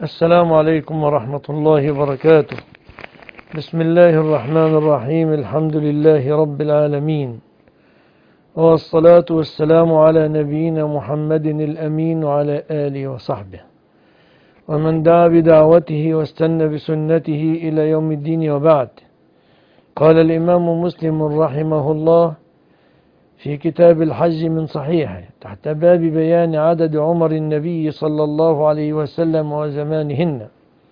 السلام عليكم ورحمة الله وبركاته. بسم الله الرحمن الرحيم. الحمد لله رب العالمين، والصلاة والسلام على نبينا محمد الأمين وعلى آله وصحبه ومن دعا بدعوته واستنى بسنته إلى يوم الدين، وبعد. قال الإمام مسلم رحمه الله في كتاب الحج من صحيحه تحت باب بيان عدد عمر النبي صلى الله عليه وسلم وزمانهن: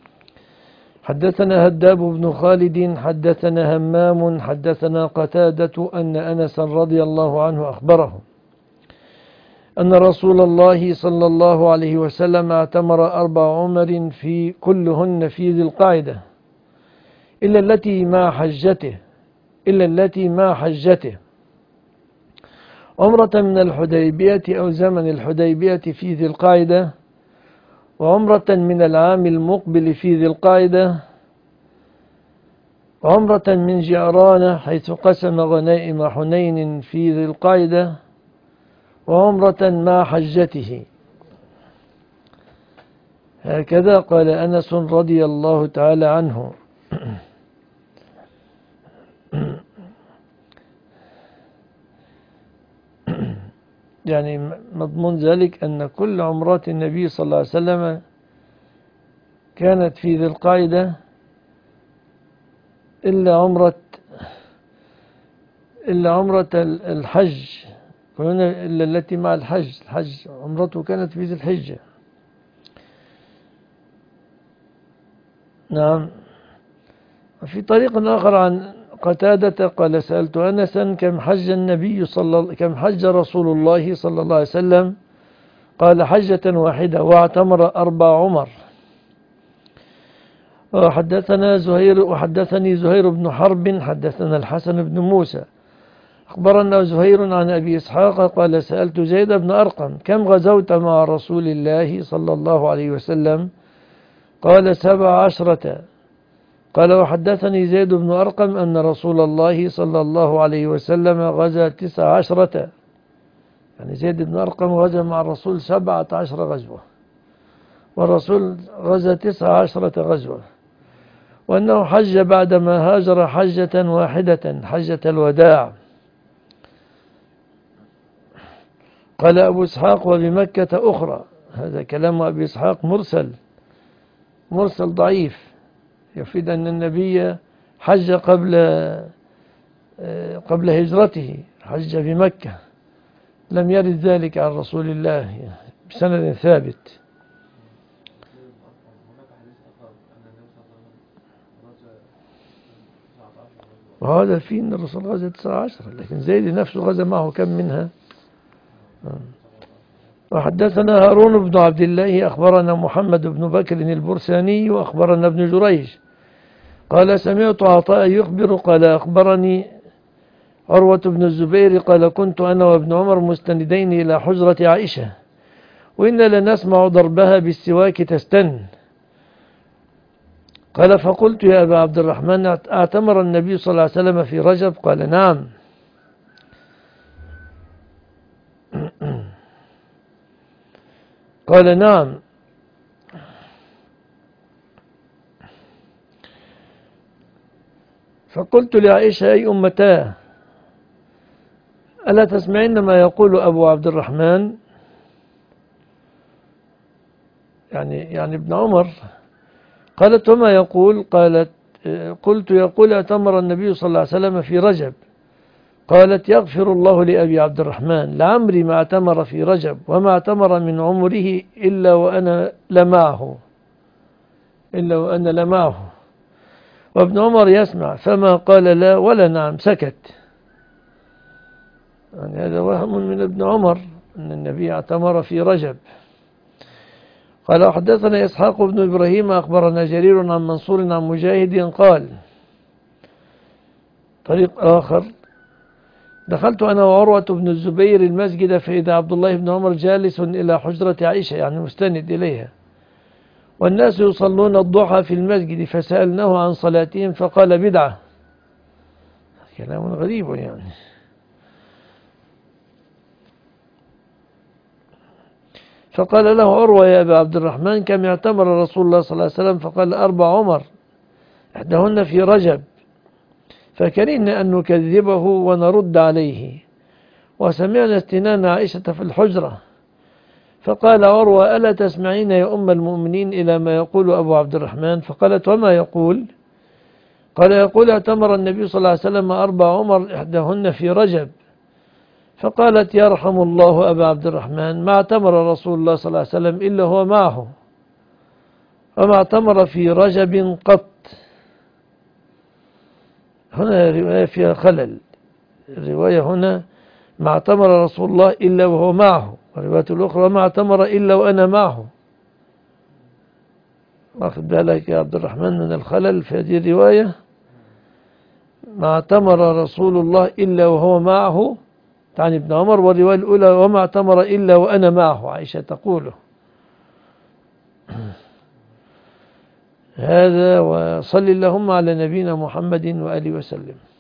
حدثنا هداب بن خالد حدثنا همام حدثنا قتادة أن أنس رضي الله عنه أخبره أن رسول الله صلى الله عليه وسلم اعتمر 4 عمر في كلهن في ذي القعدة إلا التي مع حجته عمرة من الحديبية أو زمن الحديبية في ذي القعدة، وعمرة من العام المقبل في ذي القعدة، وعمرة من جعرانة حيث قسم غنائم حنين في ذي القعدة، وعمرة مع حجته. هكذا قال أنس رضي الله تعالى عنه. يعني مضمون ذلك أن كل عمرات النبي صلى الله عليه وسلم كانت في ذي القعدة إلا عمرة الحج، إلا التي مع الحج عمرته كانت في ذي الحجة. نعم. وفي طريق آخر عن قتادة قال: سألت أنسا كم حج رسول الله صلى الله عليه وسلم؟ قال: حجة واحدة، واعتمر 4 عمر. وحدثني زهير بن حرب حدثنا الحسن بن موسى أخبرنا زهير عن أبي إسحاق قال: سألت زيد بن أرقم: كم غزوت مع رسول الله صلى الله عليه وسلم؟ قال: 17. قال: وحدثني زيد بن أرقم أن رسول الله صلى الله عليه وسلم غزا 19. يعني زيد بن أرقم غزا مع الرسول 17 غزوة، والرسول غزا 19 غزوة، وأنه حج بعدما هاجر حجة واحدة، حجة الوداع. قال أبو إسحاق: وبمكة أخرى. هذا كلام أبي إسحاق مرسل ضعيف، يفيد أن النبي حج قبل هجرته، حج بمكة. لم يرد ذلك عن رسول الله بسند ثابت. وهذا فيه أن الرسول غزا 19، لكن زيد نفسه غزا معه كم منها؟ وحدثنا هارون بن عبد الله أخبرنا محمد بن بكر البرساني وأخبرنا ابن جريج قال: سمعت عطاء يخبر قال: أخبرني عروة بن الزبير قال: كنت أنا وابن عمر مستندين إلى حجرة عائشة، وإنا لنسمع ضربها بالسواك تستن. قال: فقلت: يا أبا عبد الرحمن، اعتمر النبي صلى الله عليه وسلم في رجب؟ قال: نعم. قال: نعم. فقلت لعائشة: أي أمتاه، ألا تسمعين ما يقول أبو عبد الرحمن؟ يعني ابن عمر. قالت: وما يقول؟ قالت: قلت: يقول اعتمر النبي صلى الله عليه وسلم في رجب. قالت: يغفر الله لأبي عبد الرحمن، لعمري ما اعتمر في رجب، وما اعتمر من عمره إلا وأنا لمعه. وابن عمر يسمع، فما قال لا ولا نعم، سكت. يعني هذا وهم من ابن عمر أن النبي اعتمر في رجب. قال: حدثنا إسحاق بن إبراهيم أخبرنا جرير عن منصور عن مجاهد قال: طريق آخر: دخلت أنا وعروة بن الزبير المسجد، فإذا عبد الله بن عمر جالس إلى حجرة عائشة، يعني مستند إليها، والناس يصلون الضحى في المسجد، فسألناه عن صلاتهم فقال: بدعة. كلام غريب يعني. فقال له عروة يا أبا عبد الرحمن كم اعتمر رسول الله صلى الله عليه وسلم؟ فقال 4 عمر إحداهن في رجب، فكرهنا أن نكذبه ونرد عليه، وسمعنا استنان عائشة في الحجرة. فقال عروة ألا تسمعين يا أم المؤمنين إلى ما يقول أبو عبد الرحمن؟ فقالت وما يقول؟ قال يقول اعتمر النبي صلى الله عليه وسلم 4 عمر إحداهن في رجب. فقالت يرحم الله أبا عبد الرحمن ما اعتمر رسول الله صلى الله عليه وسلم إلا هو معه، وما اعتمر في رجب قط. هنا رواية فيها خلل، الرواية هنا ما اعتمر رسول الله إلا وهو معه، والرواية الأخرى ما اعتمر إلا وأنا معه. واخد بالك يا عبد الرحمن من الخلل في هذه الرواية؟ ما اعتمر رسول الله إلا وهو معه عن ابن عمر، والرواية الأولى وما اعتمر إلا وأنا معه، عائشة تقوله. هذا، وصل اللهم على نبينا محمد وآله وسلم.